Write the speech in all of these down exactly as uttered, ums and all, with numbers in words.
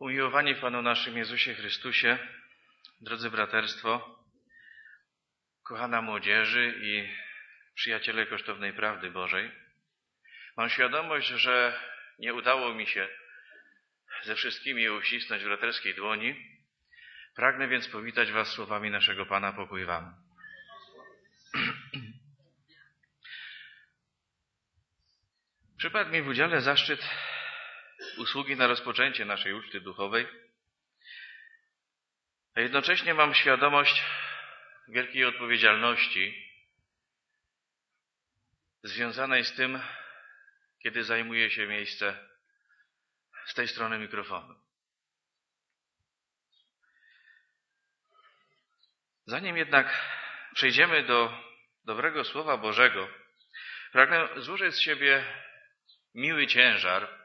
Umiłowani w Panu naszym Jezusie Chrystusie, drodzy braterstwo, kochana młodzieży i przyjaciele kosztownej prawdy Bożej, mam świadomość, że nie udało mi się ze wszystkimi uścisnąć w braterskiej dłoni. Pragnę więc powitać Was słowami naszego Pana. Pokój Wam. Przypadł mi w udziale zaszczyt usługi na rozpoczęcie naszej uczty duchowej, a jednocześnie mam świadomość wielkiej odpowiedzialności związanej z tym, kiedy zajmuję się miejsce z tej strony mikrofonu. Zanim jednak przejdziemy do dobrego Słowa Bożego, pragnę złożyć z siebie miły ciężar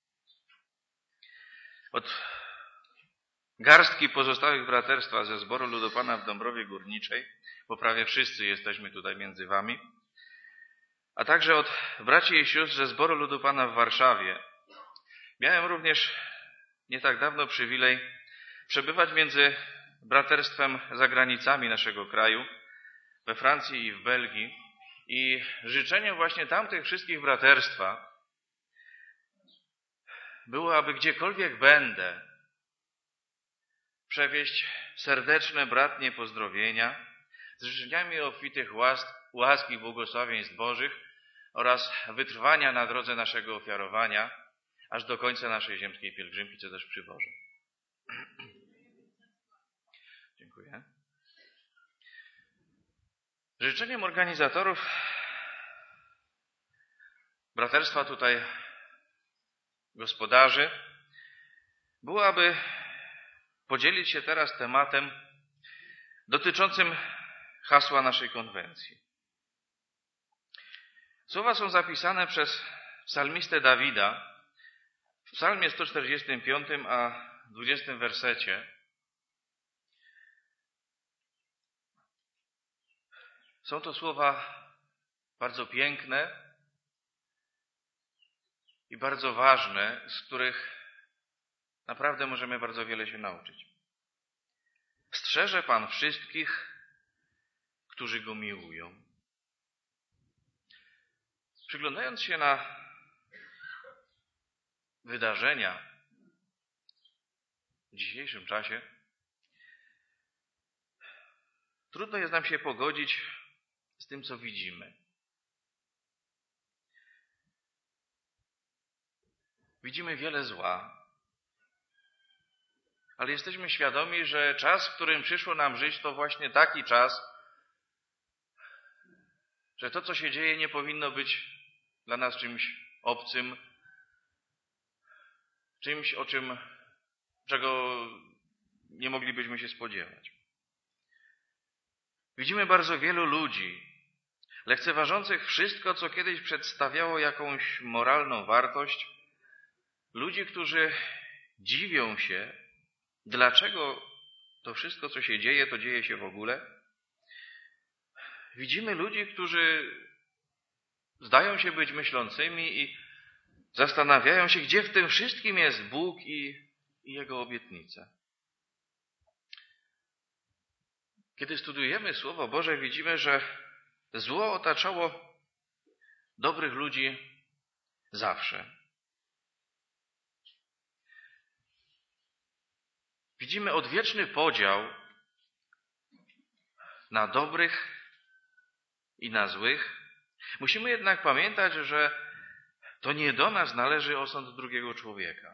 od garstki pozostałych braterstwa ze zboru Ludopana w Dąbrowie Górniczej, bo prawie wszyscy jesteśmy tutaj między wami, a także od braci i sióstr ze zboru Ludopana w Warszawie. Miałem również nie tak dawno przywilej przebywać między braterstwem za granicami naszego kraju, we Francji i w Belgii, i życzeniem właśnie tamtych wszystkich braterstwa było, aby gdziekolwiek będę, przewieźć serdeczne bratnie pozdrowienia z życzeniami obfitych łask, łaski i błogosławieństw Bożych oraz wytrwania na drodze naszego ofiarowania aż do końca naszej ziemskiej pielgrzymki, co też przywożę. Dziękuję. Życzeniem organizatorów braterstwa tutaj gospodarzy było, aby podzielić się teraz tematem dotyczącym hasła naszej konwencji. Słowa są zapisane przez psalmistę Dawida w psalmie sto czterdziestym piątym a dwudziestym wersecie. Są to słowa bardzo piękne i bardzo ważne, z których naprawdę możemy bardzo wiele się nauczyć. Strzeże Pan wszystkich, którzy Go miłują. Przyglądając się na wydarzenia w dzisiejszym czasie, trudno jest nam się pogodzić z tym, co widzimy. Widzimy wiele zła, ale jesteśmy świadomi, że czas, w którym przyszło nam żyć, to właśnie taki czas, że to, co się dzieje, nie powinno być dla nas czymś obcym, czymś, o czym, czego nie moglibyśmy się spodziewać. Widzimy bardzo wielu ludzi, lekceważących wszystko, co kiedyś przedstawiało jakąś moralną wartość, ludzi, którzy dziwią się, dlaczego to wszystko, co się dzieje, to dzieje się w ogóle. Widzimy ludzi, którzy zdają się być myślącymi i zastanawiają się, gdzie w tym wszystkim jest Bóg i, i Jego obietnice. Kiedy studujemy Słowo Boże, widzimy, że zło otaczało dobrych ludzi zawsze. Widzimy odwieczny podział na dobrych i na złych. Musimy jednak pamiętać, że to nie do nas należy osąd drugiego człowieka.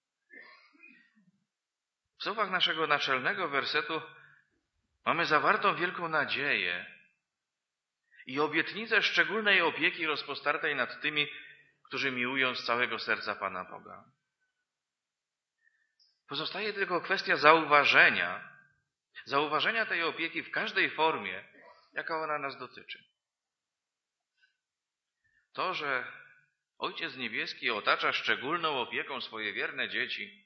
W słowach naszego naczelnego wersetu mamy zawartą wielką nadzieję i obietnicę szczególnej opieki rozpostartej nad tymi, którzy miłują z całego serca Pana Boga. Pozostaje tylko kwestia zauważenia, zauważenia tej opieki w każdej formie, jaka ona nas dotyczy. To, że Ojciec Niebieski otacza szczególną opieką swoje wierne dzieci,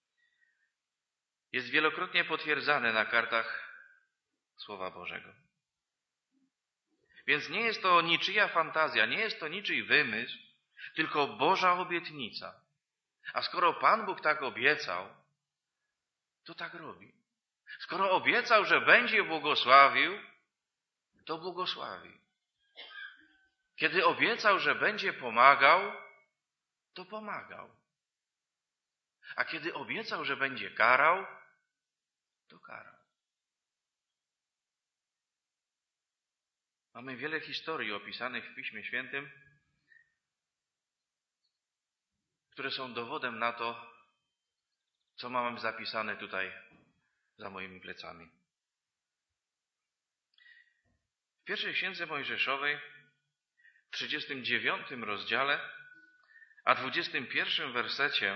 jest wielokrotnie potwierdzane na kartach Słowa Bożego. Więc nie jest to niczyja fantazja, nie jest to niczyj wymysł, tylko Boża obietnica. A skoro Pan Bóg tak obiecał, to tak robi. Skoro obiecał, że będzie błogosławił, to błogosławi. Kiedy obiecał, że będzie pomagał, to pomagał. A kiedy obiecał, że będzie karał, to karał. Mamy wiele historii opisanych w Piśmie Świętym, które są dowodem na to, co mamy zapisane tutaj za moimi plecami. W pierwszej księdze Mojżeszowej, w trzydziestym dziewiątym rozdziale, a dwudziestym pierwszym wersecie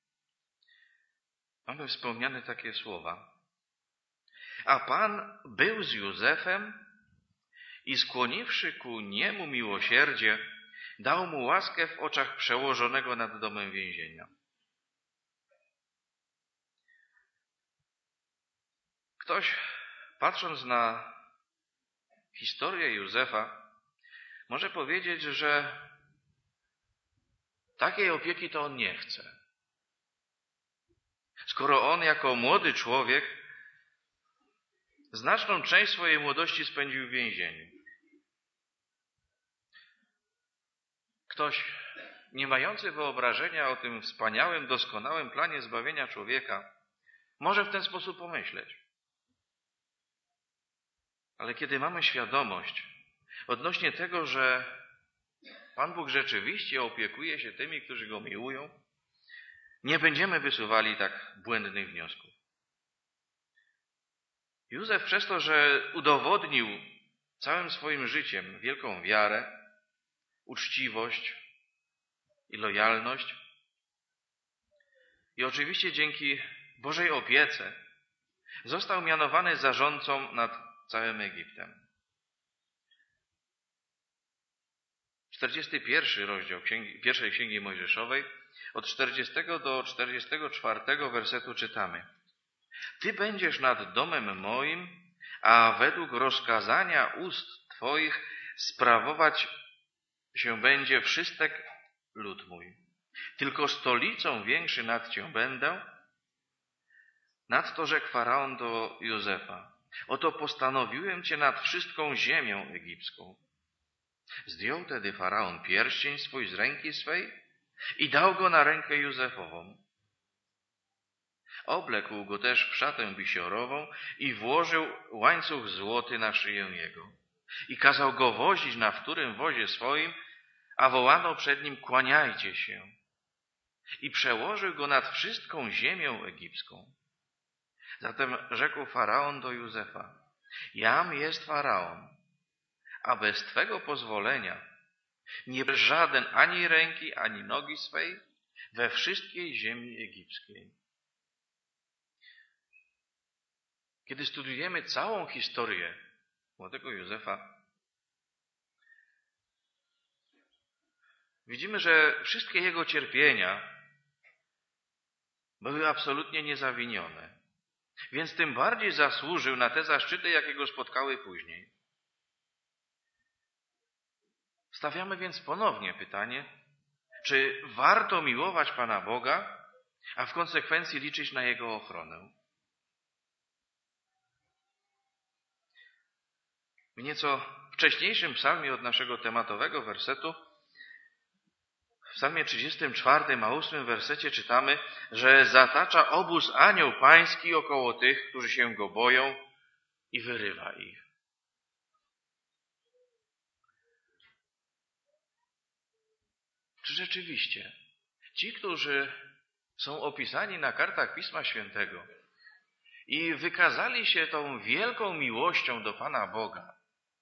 mamy wspomniane takie słowa. A Pan był z Józefem i skłoniwszy ku niemu miłosierdzie, dał mu łaskę w oczach przełożonego nad domem więzienia. Ktoś, patrząc na historię Józefa, może powiedzieć, że takiej opieki to on nie chce. Skoro on jako młody człowiek znaczną część swojej młodości spędził w więzieniu. Ktoś nie mający wyobrażenia o tym wspaniałym, doskonałym planie zbawienia człowieka może w ten sposób pomyśleć. Ale kiedy mamy świadomość odnośnie tego, że Pan Bóg rzeczywiście opiekuje się tymi, którzy Go miłują, nie będziemy wysuwali tak błędnych wniosków. Józef przez to, że udowodnił całym swoim życiem wielką wiarę, uczciwość i lojalność i oczywiście dzięki Bożej opiece został mianowany zarządcą nad całym Egiptem. czterdziesty pierwszy rozdział księgi, pierwszej Księgi Mojżeszowej, od czterdziestego do czterdziestego czwartego wersetu czytamy. Ty będziesz nad domem moim, a według rozkazania ust Twoich sprawować się będzie wszystek lud mój. Tylko stolicą większy nad Cię będę. Nadto rzekł Faraon do Józefa. Oto postanowiłem Cię nad wszystką ziemią egipską. Zdjął tedy Faraon pierścień swój z ręki swej i dał go na rękę Józefową. Oblekł go też w szatę bisiorową i włożył łańcuch złoty na szyję jego. I kazał go wozić na wtórym wozie swoim, a wołano przed nim, kłaniajcie się. I przełożył go nad wszystką ziemią egipską. Zatem rzekł Faraon do Józefa, jam jest Faraon, a bez Twego pozwolenia nie bez żaden ani ręki, ani nogi swej we wszystkiej ziemi egipskiej. Kiedy studiujemy całą historię młodego Józefa, widzimy, że wszystkie jego cierpienia były absolutnie niezawinione. Więc tym bardziej zasłużył na te zaszczyty, jakie go spotkały później. Stawiamy więc ponownie pytanie, czy warto miłować Pana Boga, a w konsekwencji liczyć na Jego ochronę? W nieco wcześniejszym psalmie od naszego tematowego wersetu, w psalmie trzydziestym czwartym, a ósmym wersecie czytamy, że zatacza obóz anioł pański około tych, którzy się go boją i wyrywa ich. Czy rzeczywiście ci, którzy są opisani na kartach Pisma Świętego i wykazali się tą wielką miłością do Pana Boga,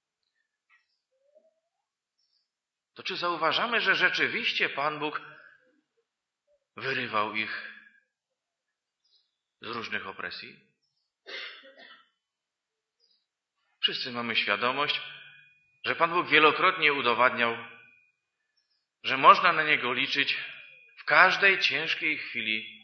to czy zauważamy, że rzeczywiście Pan Bóg wyrywał ich z różnych opresji? Wszyscy mamy świadomość, że Pan Bóg wielokrotnie udowadniał, że można na Niego liczyć w każdej ciężkiej chwili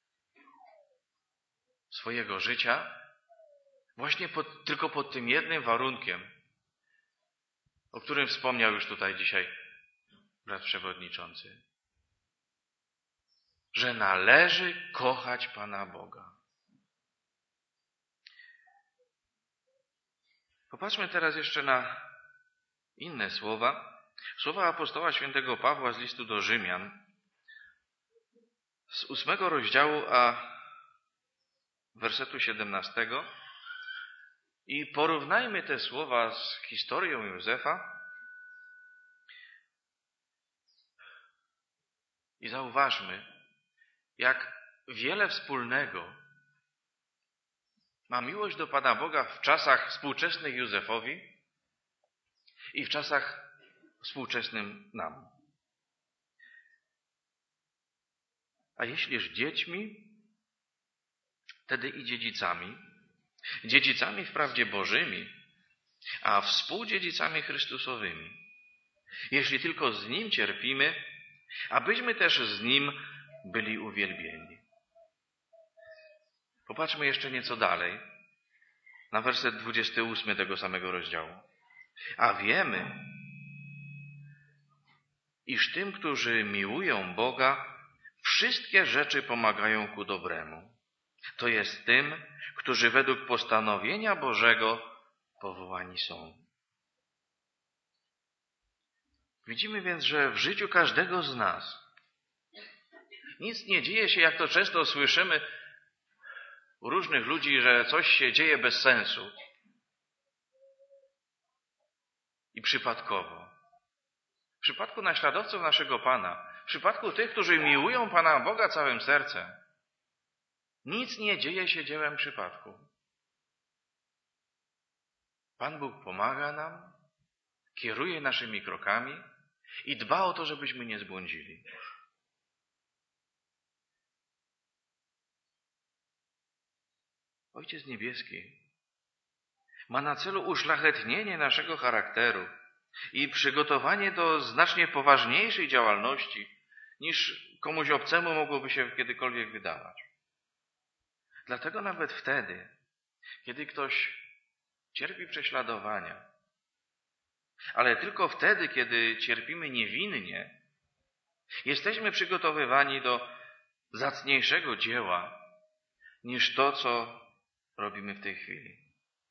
swojego życia, właśnie pod, tylko pod tym jednym warunkiem, o którym wspomniał już tutaj dzisiaj brat przewodniczący, że należy kochać Pana Boga. Popatrzmy teraz jeszcze na inne słowa. Słowa apostoła świętego Pawła z listu do Rzymian z ósmego rozdziału, a wersetu siedemnastego. I porównajmy te słowa z historią Józefa i zauważmy, jak wiele wspólnego ma miłość do Pana Boga w czasach współczesnych Józefowi i w czasach współczesnym nam. A jeśliż dziećmi, wtedy i dziedzicami, dziedzicami wprawdzie Bożymi, a współdziedzicami Chrystusowymi, jeśli tylko z Nim cierpimy, abyśmy też z Nim byli uwielbieni. Popatrzmy jeszcze nieco dalej, na werset dwudziesty ósmy tego samego rozdziału. A wiemy, iż tym, którzy miłują Boga, wszystkie rzeczy pomagają ku dobremu. To jest tym, którzy według postanowienia Bożego powołani są. Widzimy więc, że w życiu każdego z nas nic nie dzieje się, jak to często słyszymy u różnych ludzi, że coś się dzieje bez sensu i przypadkowo. W przypadku naśladowców naszego Pana, w przypadku tych, którzy miłują Pana Boga całym sercem, nic nie dzieje się dziełem przypadku. Pan Bóg pomaga nam, kieruje naszymi krokami i dba o to, żebyśmy nie zbłądzili. Ojciec Niebieski ma na celu uszlachetnienie naszego charakteru i przygotowanie do znacznie poważniejszej działalności, niż komuś obcemu mogłoby się kiedykolwiek wydawać. Dlatego nawet wtedy, kiedy ktoś cierpi prześladowania, ale tylko wtedy, kiedy cierpimy niewinnie, jesteśmy przygotowywani do zacniejszego dzieła niż to, co robimy w tej chwili.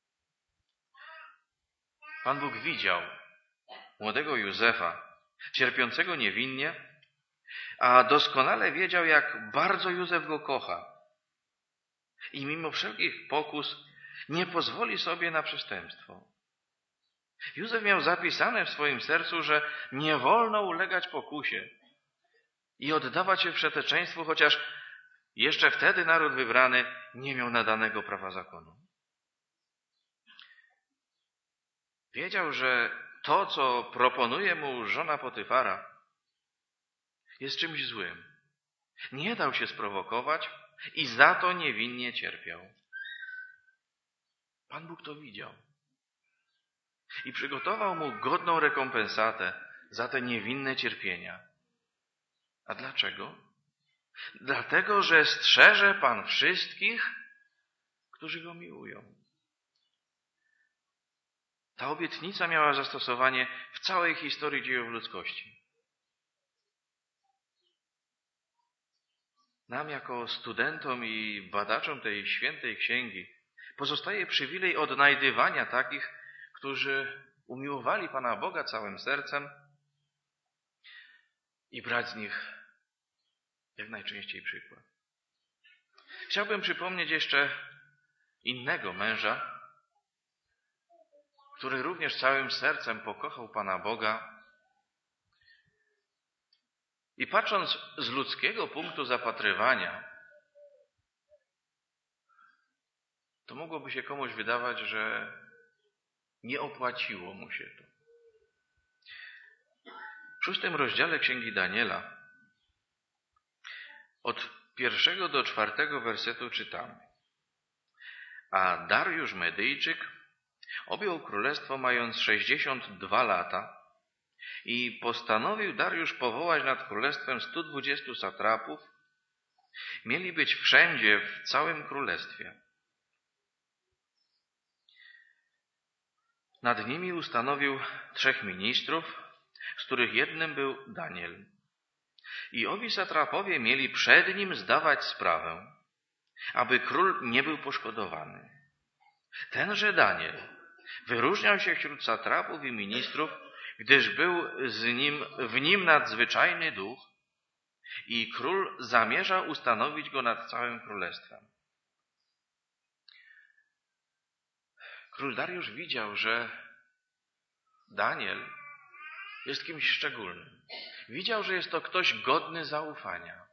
Pan Bóg widział młodego Józefa, cierpiącego niewinnie, a doskonale wiedział, jak bardzo Józef go kocha. I mimo wszelkich pokus nie pozwoli sobie na przestępstwo. Józef miał zapisane w swoim sercu, że nie wolno ulegać pokusie i oddawać się wszeteczeństwu, chociaż jeszcze wtedy naród wybrany nie miał nadanego prawa zakonu. Wiedział, że to, co proponuje mu żona Potyfara, jest czymś złym. Nie dał się sprowokować i za to niewinnie cierpiał. Pan Bóg to widział i przygotował mu godną rekompensatę za te niewinne cierpienia. A dlaczego? Dlatego, że strzeże Pan wszystkich, którzy Go miłują. Ta obietnica miała zastosowanie w całej historii dziejów ludzkości. Nam jako studentom i badaczom tej świętej księgi pozostaje przywilej odnajdywania takich, którzy umiłowali Pana Boga całym sercem i brać z nich jak najczęściej przykład. Chciałbym przypomnieć jeszcze innego męża, który również całym sercem pokochał Pana Boga i patrząc z ludzkiego punktu zapatrywania, to mogłoby się komuś wydawać, że nie opłaciło mu się to. W szóstym rozdziale Księgi Daniela od pierwszego do czwartego wersetu czytamy. A Dariusz Medyjczyk objął królestwo mając sześćdziesiąt dwa lata i postanowił Dariusz powołać nad królestwem stu dwudziestu satrapów. Mieli być wszędzie w całym królestwie. Nad nimi ustanowił trzech ministrów, z których jednym był Daniel. I owi satrapowie mieli przed nim zdawać sprawę, aby król nie był poszkodowany. Tenże Daniel Wyróżniał się wśród satrapów i ministrów, gdyż był z nim, w nim nadzwyczajny duch i król zamierzał ustanowić go nad całym królestwem. Król Dariusz widział, że Daniel jest kimś szczególnym. Widział, że jest to ktoś godny zaufania.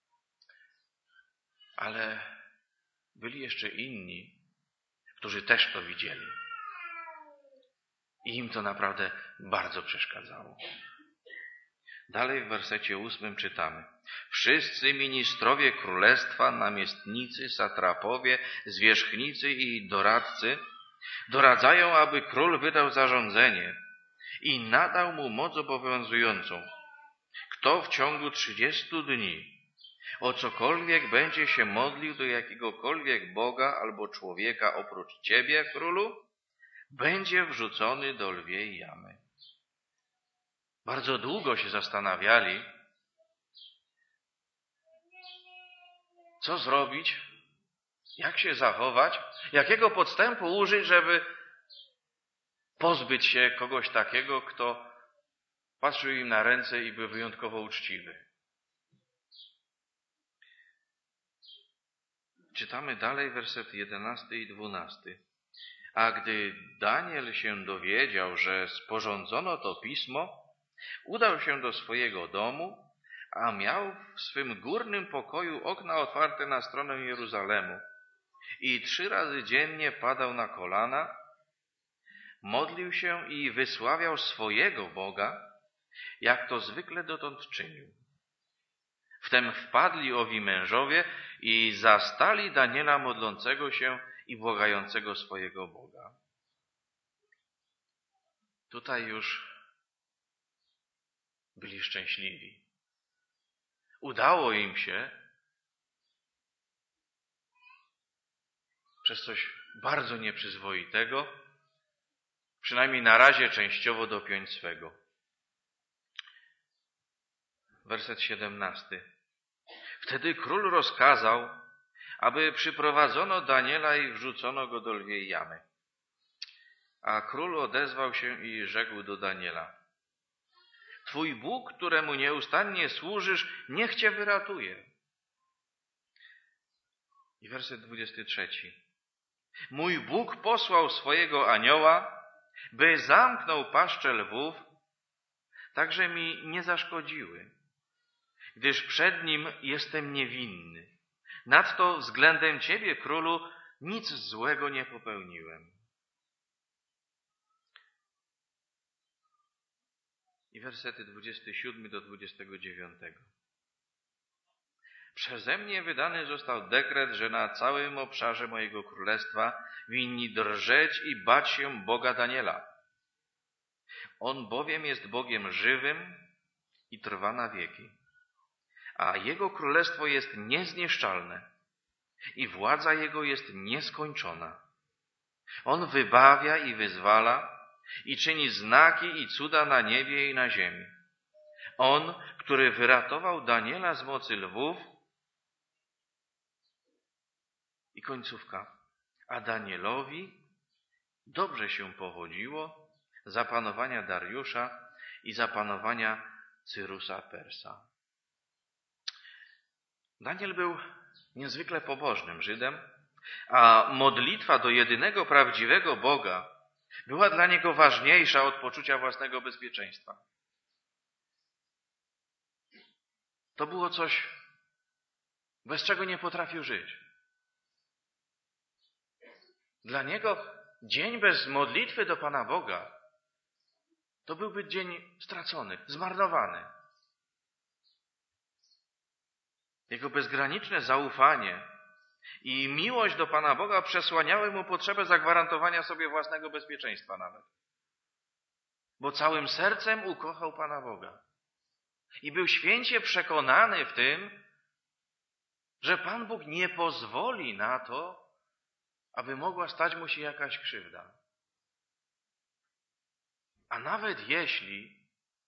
Ale byli jeszcze inni, którzy też to widzieli. I im to naprawdę bardzo przeszkadzało. Dalej w wersecie ósmym czytamy. Wszyscy ministrowie królestwa, namiestnicy, satrapowie, zwierzchnicy i doradcy doradzają, aby król wydał zarządzenie i nadał mu moc obowiązującą. Kto w ciągu trzydziestu dni o cokolwiek będzie się modlił do jakiegokolwiek Boga albo człowieka oprócz ciebie, królu, będzie wrzucony do lwiej jamy. Bardzo długo się zastanawiali, co zrobić, jak się zachować, jakiego podstępu użyć, żeby pozbyć się kogoś takiego, kto patrzył im na ręce i był wyjątkowo uczciwy. Czytamy dalej werset jedenasty i dwunasty. A gdy Daniel się dowiedział, że sporządzono to pismo, udał się do swojego domu, a miał w swym górnym pokoju okna otwarte na stronę Jeruzalemu i trzy razy dziennie padał na kolana, modlił się i wysławiał swojego Boga, jak to zwykle dotąd czynił. Wtem wpadli owi mężowie i zastali Daniela modlącego się i błagającego swojego Boga. Tutaj już byli szczęśliwi. Udało im się przez coś bardzo nieprzyzwoitego, przynajmniej na razie częściowo dopiąć swego. Werset siedemnasty. Wtedy król rozkazał, aby przyprowadzono Daniela i wrzucono go do lwiej jamy. A król odezwał się i rzekł do Daniela: Twój Bóg, któremu nieustannie służysz, niech cię wyratuje. I werset dwudziesty trzeci. Mój Bóg posłał swojego anioła, by zamknął paszczę lwów, tak że mi nie zaszkodziły, gdyż przed nim jestem niewinny. Nadto względem ciebie, królu, nic złego nie popełniłem. I wersety dwudziesty siódmy do dwudziestego dziewiątego. Przeze mnie wydany został dekret, że na całym obszarze mojego królestwa winni drżeć i bać się Boga Daniela. On bowiem jest Bogiem żywym i trwa na wieki, a Jego królestwo jest niezniszczalne i władza Jego jest nieskończona. On wybawia i wyzwala i czyni znaki i cuda na niebie i na ziemi. On, który wyratował Daniela z mocy lwów. I końcówka. A Danielowi dobrze się powodziło za panowania Dariusza i za panowania Cyrusa Persa. Daniel był niezwykle pobożnym Żydem, a modlitwa do jedynego prawdziwego Boga była dla niego ważniejsza od poczucia własnego bezpieczeństwa. To było coś, bez czego nie potrafił żyć. Dla niego dzień bez modlitwy do Pana Boga to byłby dzień stracony, zmarnowany. Jego bezgraniczne zaufanie i miłość do Pana Boga przesłaniały mu potrzebę zagwarantowania sobie własnego bezpieczeństwa nawet. Bo całym sercem ukochał Pana Boga. I był święcie przekonany w tym, że Pan Bóg nie pozwoli na to, aby mogła stać mu się jakaś krzywda. A nawet jeśli,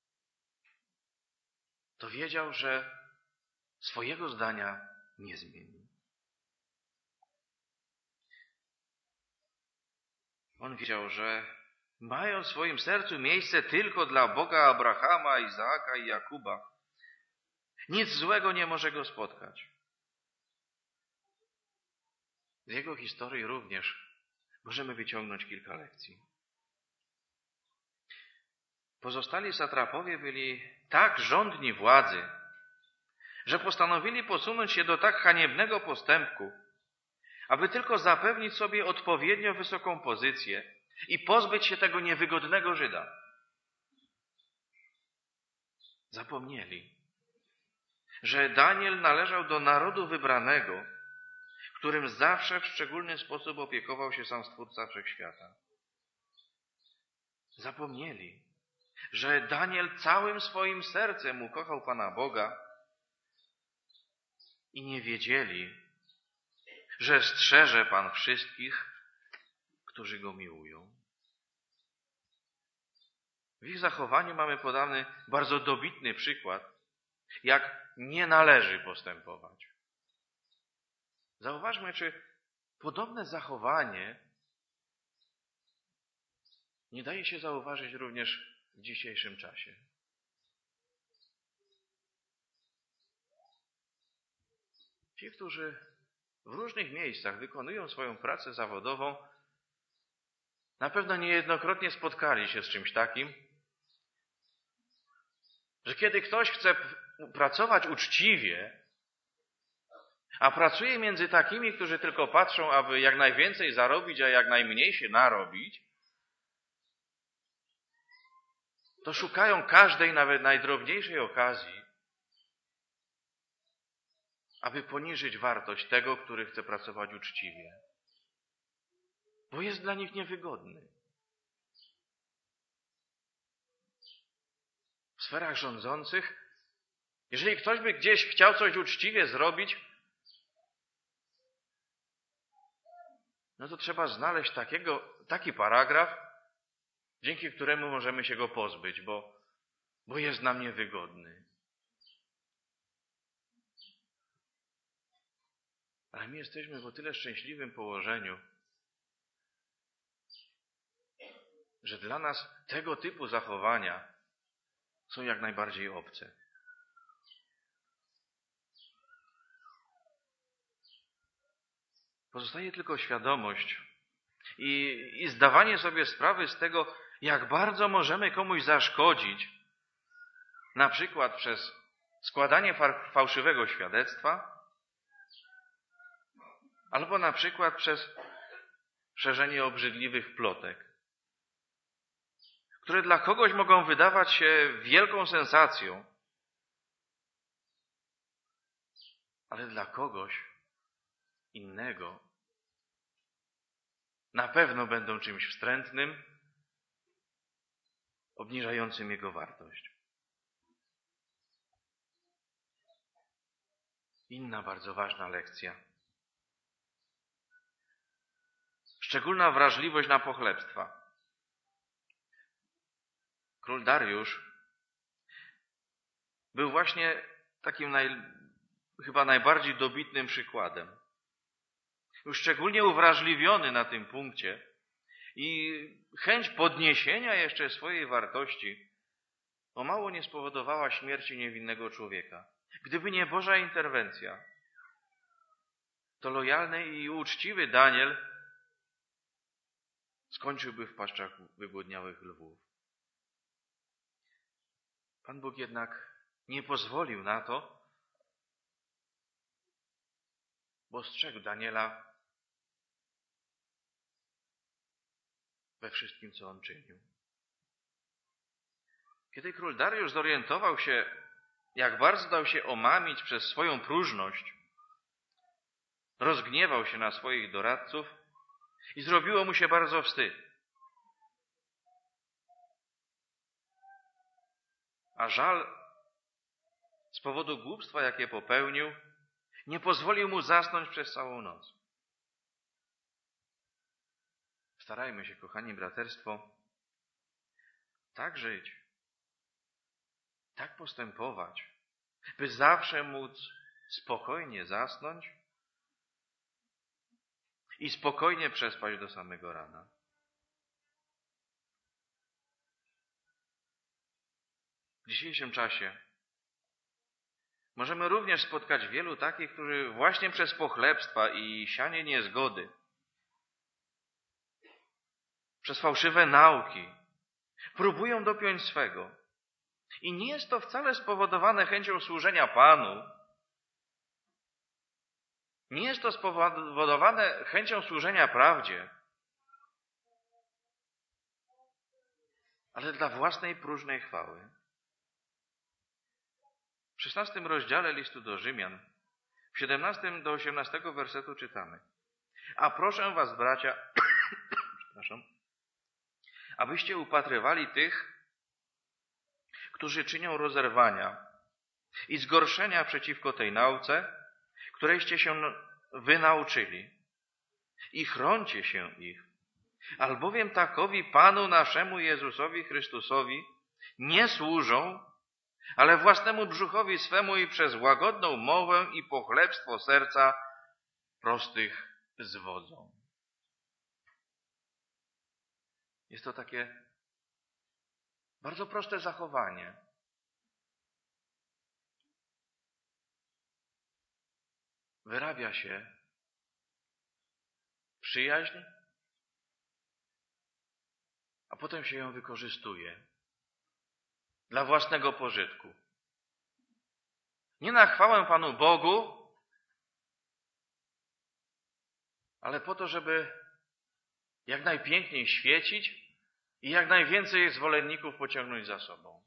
to wiedział, że swojego zdania nie zmieni. On wiedział, że mają w swoim sercu miejsce tylko dla Boga Abrahama, Izaaka i Jakuba. Nic złego nie może go spotkać. Z jego historii również możemy wyciągnąć kilka lekcji. Pozostali satrapowie byli tak żądni władzy, że postanowili posunąć się do tak haniebnego postępku, aby tylko zapewnić sobie odpowiednio wysoką pozycję i pozbyć się tego niewygodnego Żyda. Zapomnieli, że Daniel należał do narodu wybranego, którym zawsze w szczególny sposób opiekował się sam Stwórca Wszechświata. Zapomnieli, że Daniel całym swoim sercem ukochał Pana Boga i nie wiedzieli, że strzeże Pan wszystkich, którzy Go miłują. W ich zachowaniu mamy podany bardzo dobitny przykład, jak nie należy postępować. Zauważmy, czy podobne zachowanie nie daje się zauważyć również w dzisiejszym czasie. Ci, którzy w różnych miejscach wykonują swoją pracę zawodową, na pewno niejednokrotnie spotkali się z czymś takim, że kiedy ktoś chce pracować uczciwie, a pracuje między takimi, którzy tylko patrzą, aby jak najwięcej zarobić, a jak najmniej się narobić, to szukają każdej, nawet najdrobniejszej okazji, aby poniżyć wartość tego, który chce pracować uczciwie. Bo jest dla nich niewygodny. W sferach rządzących, jeżeli ktoś by gdzieś chciał coś uczciwie zrobić, no to trzeba znaleźć takiego, taki paragraf, dzięki któremu możemy się go pozbyć, bo, bo jest nam niewygodny. Ale my jesteśmy w o tyle szczęśliwym położeniu, że dla nas tego typu zachowania są jak najbardziej obce. Pozostaje tylko świadomość i, i zdawanie sobie sprawy z tego, jak bardzo możemy komuś zaszkodzić, na przykład przez składanie fa- fałszywego świadectwa, albo na przykład przez szerzenie obrzydliwych plotek, które dla kogoś mogą wydawać się wielką sensacją, ale dla kogoś innego na pewno będą czymś wstrętnym, obniżającym jego wartość. Inna bardzo ważna lekcja. Szczególna wrażliwość na pochlebstwa. Król Dariusz był właśnie takim naj, chyba najbardziej dobitnym przykładem. Był szczególnie uwrażliwiony na tym punkcie i chęć podniesienia jeszcze swojej wartości o mało nie spowodowała śmierci niewinnego człowieka. Gdyby nie Boża interwencja, to lojalny i uczciwy Daniel skończyłby w paszczach wygłodniałych lwów. Pan Bóg jednak nie pozwolił na to, bo strzegł Daniela we wszystkim, co on czynił. Kiedy król Dariusz zorientował się, jak bardzo dał się omamić przez swoją próżność, rozgniewał się na swoich doradców i zrobiło mu się bardzo wstyd. A żal z powodu głupstwa, jakie popełnił, nie pozwolił mu zasnąć przez całą noc. Starajmy się, kochani braterstwo, tak żyć, tak postępować, by zawsze móc spokojnie zasnąć i spokojnie przespać do samego rana. dzisiejszym czasie możemy również spotkać wielu takich, którzy właśnie przez pochlebstwa i sianie niezgody, przez fałszywe nauki próbują dopiąć swego. I nie jest to wcale spowodowane chęcią służenia Panu. Nie jest to spowodowane chęcią służenia prawdzie, ale dla własnej próżnej chwały. W szesnastym rozdziale listu do Rzymian, w siedemnastym do osiemnastego wersetu czytamy: A proszę was, bracia, przepraszam, abyście upatrywali tych, którzy czynią rozerwania i zgorszenia przeciwko tej nauce, którejście się wynauczyli, i chrońcie się ich, albowiem takowi Panu naszemu Jezusowi Chrystusowi nie służą, ale własnemu brzuchowi swemu i przez łagodną mowę i pochlebstwo serca prostych zwodzą. Jest to takie bardzo proste zachowanie. Wyrabia się przyjaźń, a potem się ją wykorzystuje dla własnego pożytku. Nie na chwałę Panu Bogu, ale po to, żeby jak najpiękniej świecić i jak najwięcej zwolenników pociągnąć za sobą.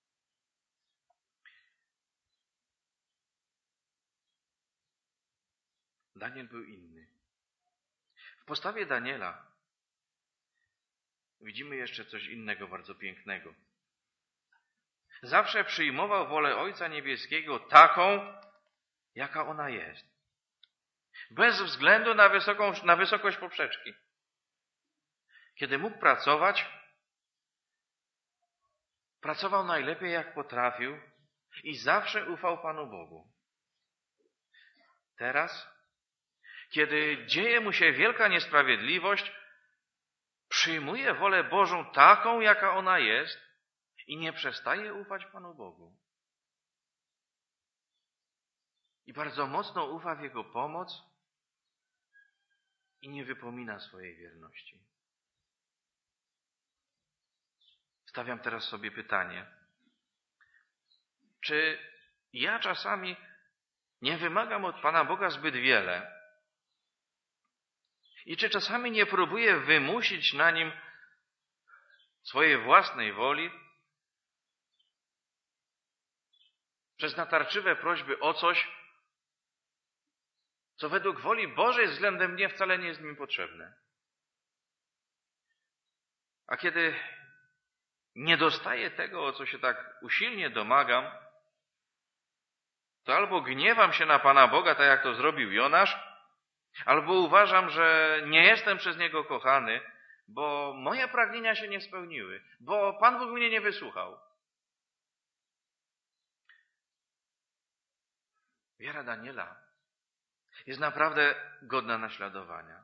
Daniel był inny. W postawie Daniela widzimy jeszcze coś innego bardzo pięknego. Zawsze przyjmował wolę Ojca Niebieskiego taką, jaka ona jest. Bez względu na, wysoką, na wysokość poprzeczki. Kiedy mógł pracować, pracował najlepiej jak potrafił i zawsze ufał Panu Bogu. Teraz, kiedy dzieje mu się wielka niesprawiedliwość, przyjmuje wolę Bożą taką, jaka ona jest i nie przestaje ufać Panu Bogu. I bardzo mocno ufa w Jego pomoc i nie wypomina swojej wierności. Stawiam teraz sobie pytanie, czy ja czasami nie wymagam od Pana Boga zbyt wiele i czy czasami nie próbuję wymusić na Nim swojej własnej woli przez natarczywe prośby o coś, co według woli Bożej względem mnie wcale nie jest mi potrzebne. A kiedy nie dostaję tego, o co się tak usilnie domagam, to albo gniewam się na Pana Boga, tak jak to zrobił Jonasz, albo uważam, że nie jestem przez Niego kochany, bo moje pragnienia się nie spełniły, bo Pan Bóg mnie nie wysłuchał. Wiara Daniela jest naprawdę godna naśladowania.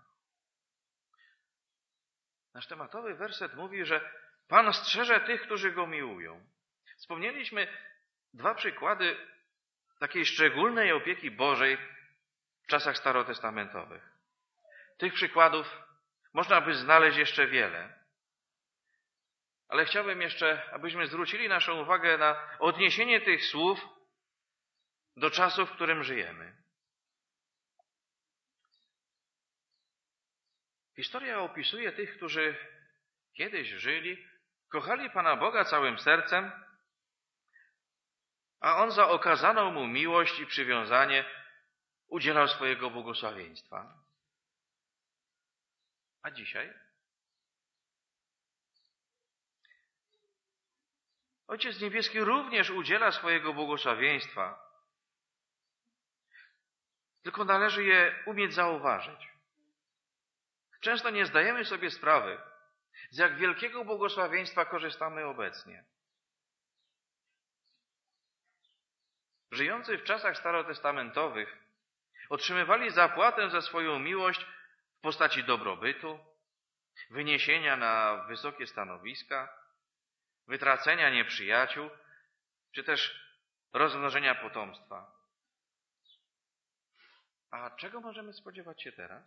Nasz tematowy werset mówi, że Pan strzeże tych, którzy Go miłują. Wspomnieliśmy dwa przykłady takiej szczególnej opieki Bożej w czasach starotestamentowych. Tych przykładów można by znaleźć jeszcze wiele. Ale chciałbym jeszcze, abyśmy zwrócili naszą uwagę na odniesienie tych słów do czasu, w którym żyjemy. Historia opisuje tych, którzy kiedyś żyli, kochali Pana Boga całym sercem, a On za okazaną Mu miłość i przywiązanie udzielał swojego błogosławieństwa. A dzisiaj? Ojciec Niebieski również udziela swojego błogosławieństwa, tylko należy je umieć zauważyć. Często nie zdajemy sobie sprawy, z jak wielkiego błogosławieństwa korzystamy obecnie. Żyjący w czasach starotestamentowych otrzymywali zapłatę za swoją miłość w postaci dobrobytu, wyniesienia na wysokie stanowiska, wytracenia nieprzyjaciół czy też rozmnożenia potomstwa. A czego możemy spodziewać się teraz?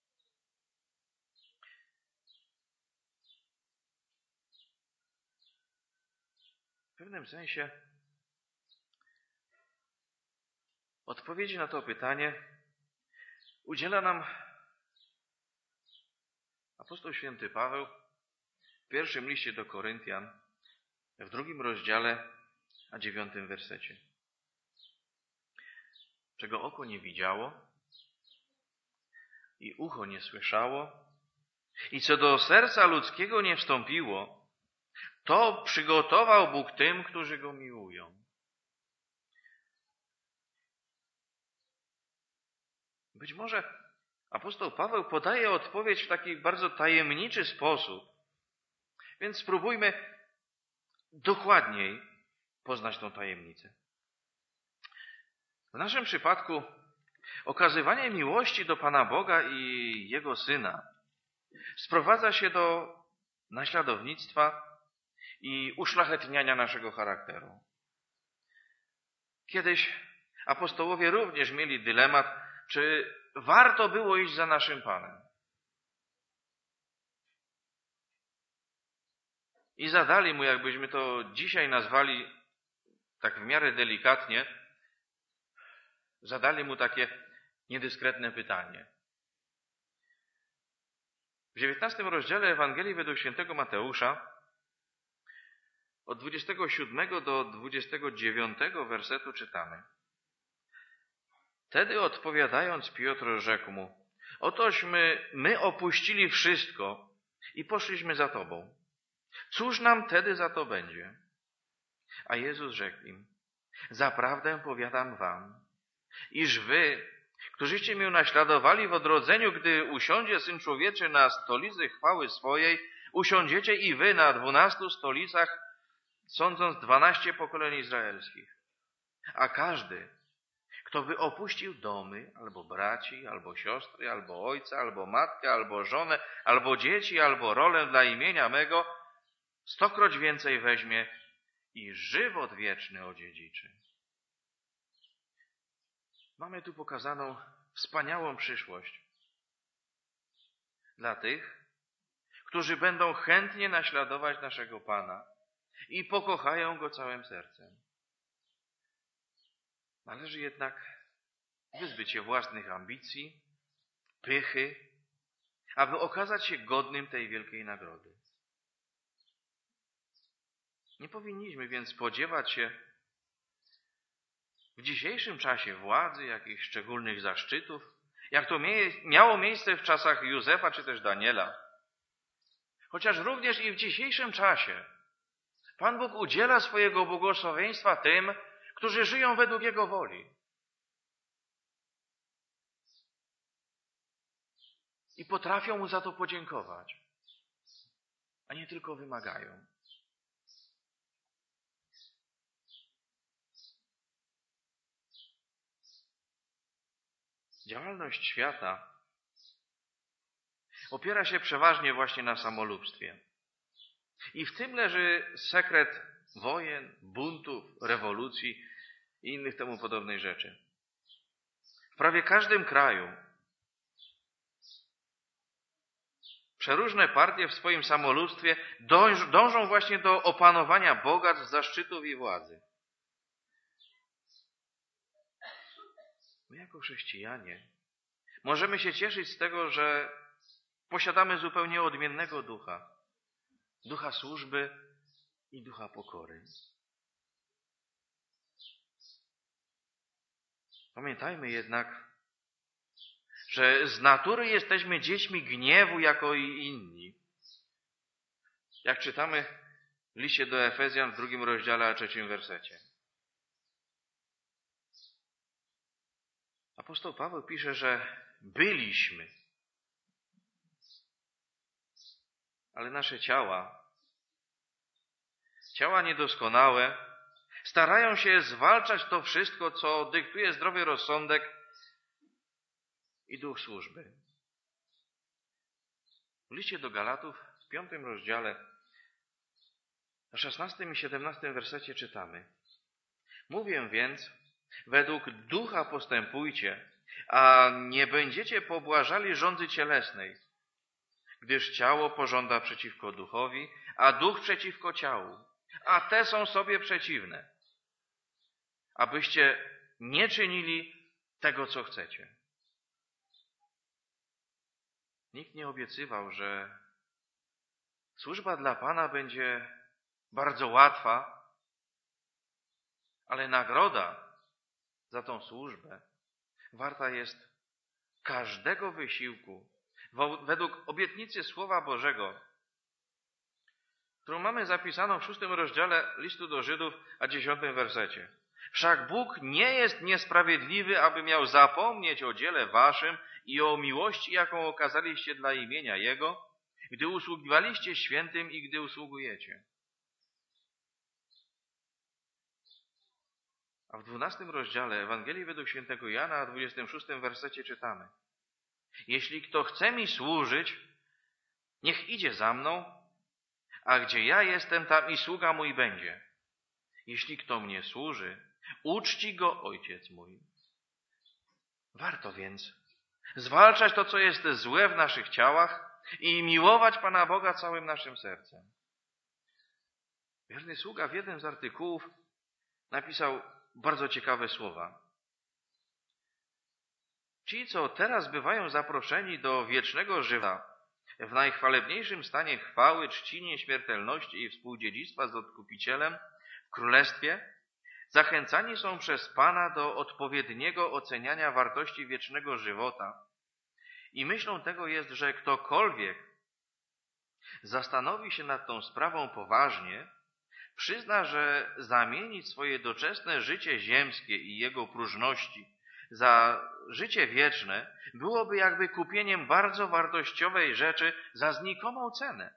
W pewnym sensie odpowiedzi na to pytanie udziela nam apostoł święty Paweł w pierwszym liście do Koryntian, w drugim rozdziale, a dziewiątym wersecie. Czego oko nie widziało i ucho nie słyszało i co do serca ludzkiego nie wstąpiło, to przygotował Bóg tym, którzy Go miłują. Być może apostoł Paweł podaje odpowiedź w taki bardzo tajemniczy sposób, więc spróbujmy dokładniej poznać tą tajemnicę. W naszym przypadku okazywanie miłości do Pana Boga i Jego Syna sprowadza się do naśladownictwa i uszlachetniania naszego charakteru. Kiedyś apostołowie również mieli dylemat, czy warto było iść za naszym Panem. I zadali mu, jakbyśmy to dzisiaj nazwali tak w miarę delikatnie, zadali mu takie niedyskretne pytanie. W dziewiętnastym rozdziale Ewangelii według świętego Mateusza od dwudziestego siódmego do dwudziestego dziewiątego wersetu czytamy. Wtedy odpowiadając Piotr rzekł mu, otośmy my opuścili wszystko i poszliśmy za Tobą. Cóż nam tedy za to będzie? A Jezus rzekł im, zaprawdę powiadam wam, iż wy, którzyście mnie naśladowali w odrodzeniu, gdy usiądzie Syn Człowieczy na stolicy chwały swojej, usiądziecie i wy na dwunastu stolicach, sądząc dwanaście pokoleń izraelskich. A każdy, kto by opuścił domy, albo braci, albo siostry, albo ojca, albo matkę, albo żonę, albo dzieci, albo rolę dla imienia mego, stokroć więcej weźmie i żywot wieczny odziedziczy. Mamy tu pokazaną wspaniałą przyszłość dla tych, którzy będą chętnie naśladować naszego Pana i pokochają Go całym sercem. Należy jednak wyzbyć się własnych ambicji, pychy, aby okazać się godnym tej wielkiej nagrody. Nie powinniśmy więc spodziewać się w dzisiejszym czasie władzy, jakichś szczególnych zaszczytów, jak to miało miejsce w czasach Józefa czy też Daniela. Chociaż również i w dzisiejszym czasie Pan Bóg udziela swojego błogosławieństwa tym, którzy żyją według Jego woli. I potrafią Mu za to podziękować, a nie tylko wymagają. Działalność świata opiera się przeważnie właśnie na samolubstwie. I w tym leży sekret wojen, buntów, rewolucji i innych temu podobnych rzeczy. W prawie każdym kraju przeróżne partie w swoim samolubstwie dążą właśnie do opanowania bogactw, zaszczytów i władzy. My jako chrześcijanie możemy się cieszyć z tego, że posiadamy zupełnie odmiennego ducha. Ducha służby i ducha pokory. Pamiętajmy jednak, że z natury jesteśmy dziećmi gniewu jako i inni. Jak czytamy w liście do Efezjan w drugim rozdziale, a trzecim wersecie. Apostoł Paweł pisze, że byliśmy, ale nasze ciała, ciała niedoskonałe, starają się zwalczać to wszystko, co dyktuje zdrowy rozsądek i duch służby. W liście do Galatów w piątym rozdziale, na szesnastym i siedemnastym wersecie czytamy. Mówię więc, według ducha postępujcie, a nie będziecie pobłażali żądzy cielesnej, gdyż ciało pożąda przeciwko duchowi, a duch przeciwko ciału, a te są sobie przeciwne, abyście nie czynili tego, co chcecie. Nikt nie obiecywał, że służba dla Pana będzie bardzo łatwa, ale nagroda za tą służbę warta jest każdego wysiłku według obietnicy Słowa Bożego, którą mamy zapisaną w szóstym rozdziale listu do Żydów, a dziesiątym wersecie. Wszak Bóg nie jest niesprawiedliwy, aby miał zapomnieć o dziele waszym i o miłości, jaką okazaliście dla imienia Jego, gdy usługiwaliście świętym i gdy usługujecie. A w dwunastym rozdziale Ewangelii według świętego Jana, a dwudziestym szóstym wersecie czytamy: Jeśli kto chce mi służyć, niech idzie za mną, a gdzie ja jestem, tam i sługa mój będzie. Jeśli kto mnie służy, uczci go Ojciec mój. Warto więc zwalczać to, co jest złe w naszych ciałach i miłować Pana Boga całym naszym sercem. Wierny sługa w jednym z artykułów napisał bardzo ciekawe słowa. Ci, co teraz bywają zaproszeni do wiecznego życia w najchwalebniejszym stanie chwały, czci, nieśmiertelności i współdziedzictwa z Odkupicielem w Królestwie, zachęcani są przez Pana do odpowiedniego oceniania wartości wiecznego żywota. I myślą tego jest, że ktokolwiek zastanowi się nad tą sprawą poważnie, przyzna, że zamienić swoje doczesne życie ziemskie i jego próżności za życie wieczne byłoby jakby kupieniem bardzo wartościowej rzeczy za znikomą cenę.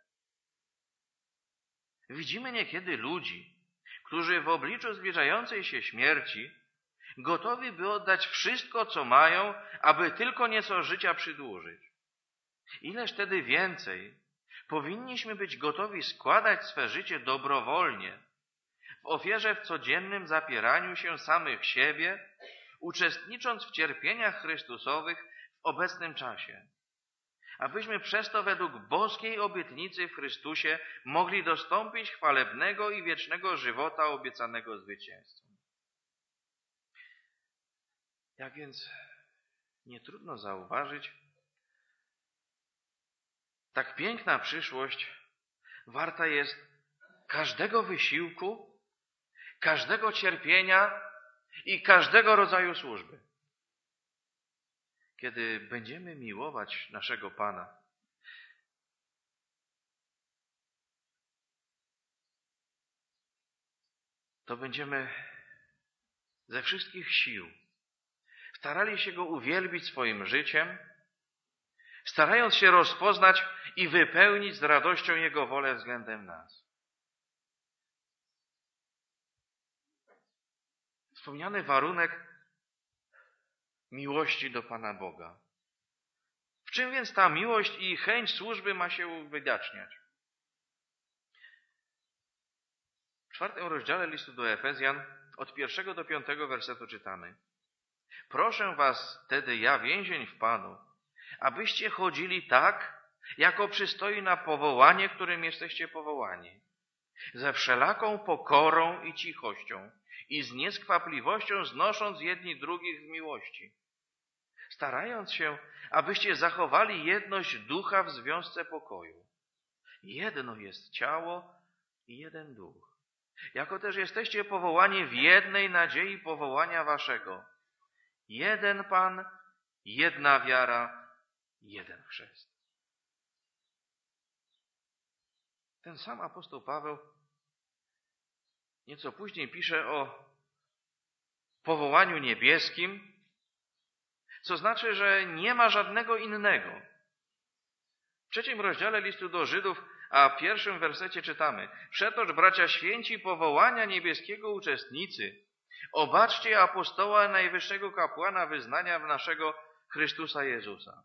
Widzimy niekiedy ludzi, którzy w obliczu zbliżającej się śmierci gotowi by oddać wszystko, co mają, aby tylko nieco życia przydłużyć. Ileż wtedy więcej powinniśmy być gotowi składać swe życie dobrowolnie, w ofierze w codziennym zapieraniu się samych siebie, uczestnicząc w cierpieniach Chrystusowych w obecnym czasie, abyśmy przez to według boskiej obietnicy w Chrystusie mogli dostąpić chwalebnego i wiecznego żywota obiecanego zwycięzcą. Jak więc nie trudno zauważyć, tak piękna przyszłość warta jest każdego wysiłku, każdego cierpienia i każdego rodzaju służby. Kiedy będziemy miłować naszego Pana, to będziemy ze wszystkich sił starali się Go uwielbić swoim życiem, starając się rozpoznać i wypełnić z radością Jego wolę względem nas. Wspomniany warunek miłości do Pana Boga. W czym więc ta miłość i chęć służby ma się uwidaczniać? W czwartym rozdziale listu do Efezjan od pierwszego do piątego wersetu czytamy: Proszę was wtedy, ja więzień w Panu, abyście chodzili tak, jako przystoi na powołanie, którym jesteście powołani, ze wszelaką pokorą i cichością i z nieskwapliwością znosząc jedni drugich z miłości, starając się, abyście zachowali jedność ducha w związce pokoju. Jedno jest ciało i jeden duch. Jako też jesteście powołani w jednej nadziei powołania waszego. Jeden Pan, jedna wiara, jeden chrzest. Ten sam apostoł Paweł nieco później pisze o powołaniu niebieskim, co znaczy, że nie ma żadnego innego. W trzecim rozdziale listu do Żydów, a w pierwszym wersecie czytamy: Przetoż, bracia święci, powołania niebieskiego uczestnicy, obaczcie apostoła najwyższego kapłana wyznania w naszego Chrystusa Jezusa.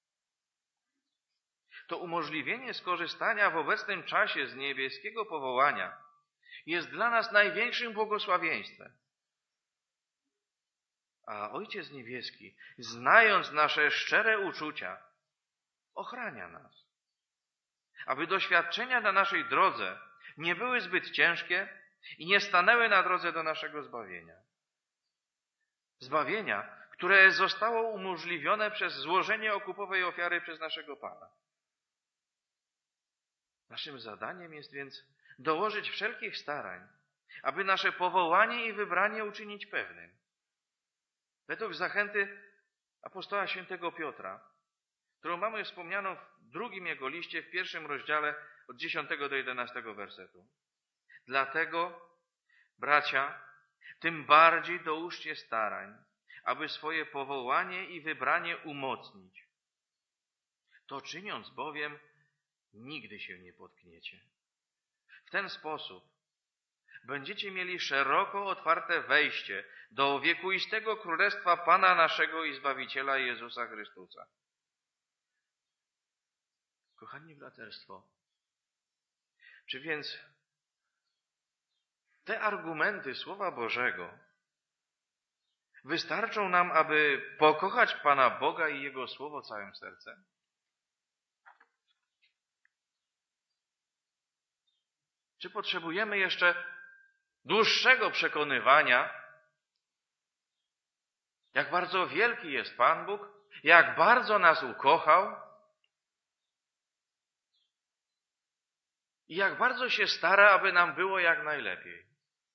To umożliwienie skorzystania w obecnym czasie z niebieskiego powołania jest dla nas największym błogosławieństwem. A Ojciec Niebieski, znając nasze szczere uczucia, ochrania nas, aby doświadczenia na naszej drodze nie były zbyt ciężkie i nie stanęły na drodze do naszego zbawienia. Zbawienia, które zostało umożliwione przez złożenie okupowej ofiary przez naszego Pana. Naszym zadaniem jest więc dołożyć wszelkich starań, aby nasze powołanie i wybranie uczynić pewnym. Według zachęty apostoła świętego Piotra, którą mamy wspomnianą w drugim jego liście, w pierwszym rozdziale od dziesiątego do jedenastego wersetu. Dlatego, bracia, tym bardziej dołóżcie starań, aby swoje powołanie i wybranie umocnić. To czyniąc bowiem, nigdy się nie potkniecie. W ten sposób będziecie mieli szeroko otwarte wejście do wiekuistego Królestwa Pana naszego i Zbawiciela Jezusa Chrystusa. Kochani braterstwo, czy więc te argumenty Słowa Bożego wystarczą nam, aby pokochać Pana Boga i Jego Słowo całym sercem? Czy potrzebujemy jeszcze dłuższego przekonywania, jak bardzo wielki jest Pan Bóg, jak bardzo nas ukochał i jak bardzo się stara, aby nam było jak najlepiej?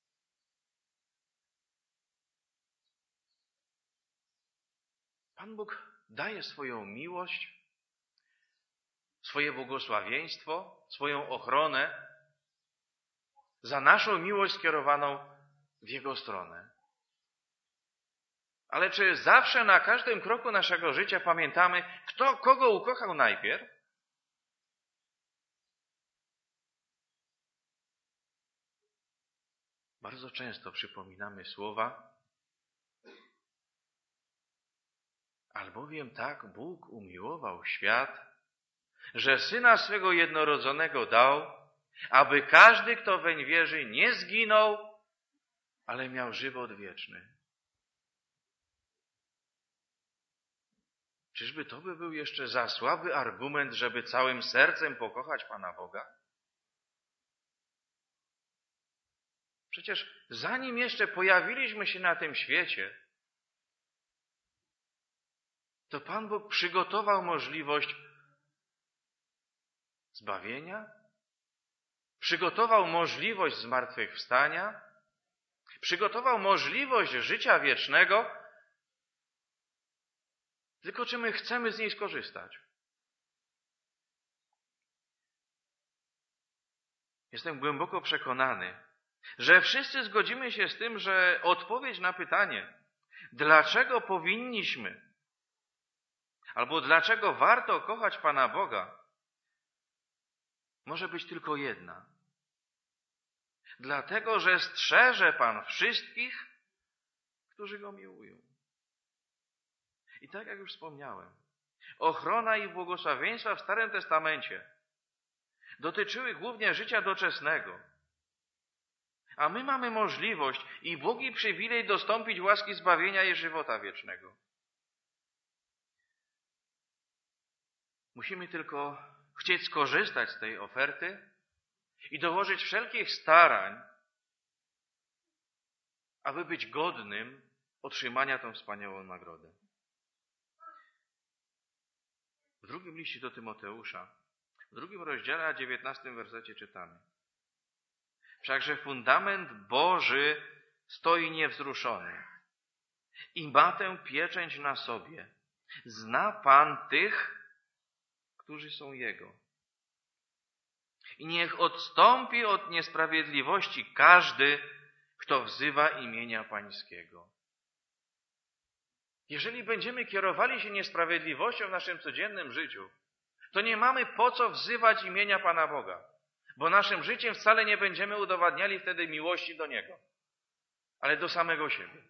Pan Bóg daje swoją miłość, swoje błogosławieństwo, swoją ochronę za naszą miłość skierowaną w Jego stronę. Ale czy zawsze na każdym kroku naszego życia pamiętamy, kto kogo ukochał najpierw? Bardzo często przypominamy słowa: albowiem tak Bóg umiłował świat, że Syna swego jednorodzonego dał, aby każdy, kto weń wierzy, nie zginął, ale miał żywot wieczny. Czyżby to by był jeszcze za słaby argument, żeby całym sercem pokochać Pana Boga? Przecież zanim jeszcze pojawiliśmy się na tym świecie, to Pan Bóg przygotował możliwość zbawienia, przygotował możliwość zmartwychwstania, przygotował możliwość życia wiecznego, tylko czy my chcemy z niej skorzystać? Jestem głęboko przekonany, że wszyscy zgodzimy się z tym, że odpowiedź na pytanie, dlaczego powinniśmy albo dlaczego warto kochać Pana Boga, może być tylko jedna. Dlatego, że strzeże Pan wszystkich, którzy Go miłują. I tak jak już wspomniałem, ochrona i błogosławieństwa w Starym Testamencie dotyczyły głównie życia doczesnego. A my mamy możliwość i błogi przywilej dostąpić łaski zbawienia i żywota wiecznego. Musimy tylko chcieć skorzystać z tej oferty i dołożyć wszelkich starań, aby być godnym otrzymania tą wspaniałą nagrodę. W drugim liście do Tymoteusza, w drugim rozdziale, a dziewiętnastym wersecie czytamy: wszakże fundament Boży stoi niewzruszony i ma tę pieczęć na sobie. Zna Pan tych, którzy są Jego. I niech odstąpi od niesprawiedliwości każdy, kto wzywa imienia Pańskiego. Jeżeli będziemy kierowali się niesprawiedliwością w naszym codziennym życiu, to nie mamy po co wzywać imienia Pana Boga, bo naszym życiem wcale nie będziemy udowadniali wtedy miłości do Niego, ale do samego siebie.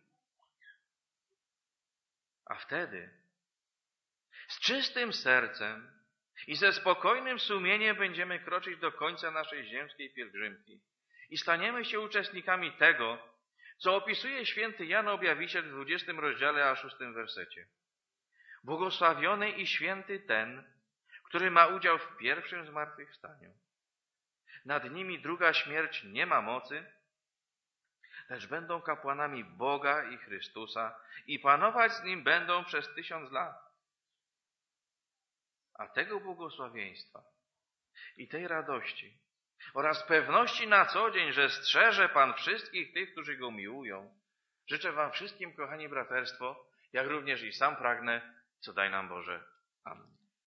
A wtedy z czystym sercem i ze spokojnym sumieniem będziemy kroczyć do końca naszej ziemskiej pielgrzymki i staniemy się uczestnikami tego, co opisuje święty Jan Objawiciel w dwudziestym rozdziale a szóstym wersecie. Błogosławiony i święty ten, który ma udział w pierwszym zmartwychwstaniu. Nad nimi druga śmierć nie ma mocy, lecz będą kapłanami Boga i Chrystusa i panować z Nim będą przez tysiąc lat. A tego błogosławieństwa i tej radości oraz pewności na co dzień, że strzeże Pan wszystkich tych, którzy Go miłują, życzę Wam wszystkim, kochani braterstwo, jak również i sam pragnę, co daj nam Boże. Amen.